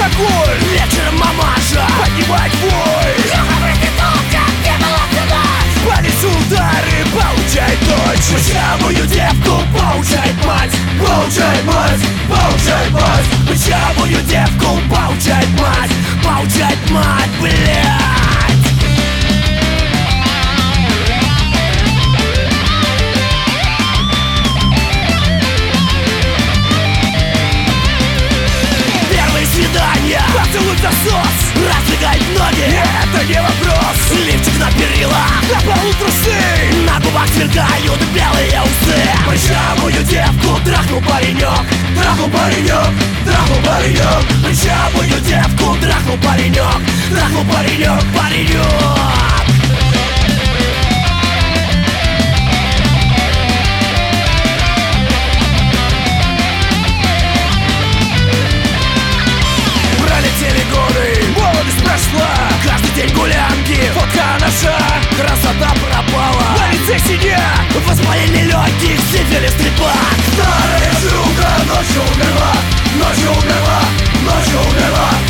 алкоголь, вечером мамаша поднимать вой. Лёха проститутка, где была всю ночь? По лицу удары получает дочь. Почему девку поучает мать? Получает мать, получает мать. Почему девку поучает мать? Поучает мать, блядь. Первое свидание, Поцелуй засос, раздвигает ноги. это не вопрос. Лифчик на перилах, На полу трусы, на губах сверкают белые усы. Почему девку трахнул паренек? трахнул паренек, трахнул паренек. Почему девку трахнул паренек? Трахнул паренек, паренек. Пролетели годы, молодость прошла. Каждый день гулянки, Фотка наша, красота пропала. на лице синяк. Воспаление легких, сифилис, трепак. Старая шлюха ночью умерла, ночью умерла, ночью умерла.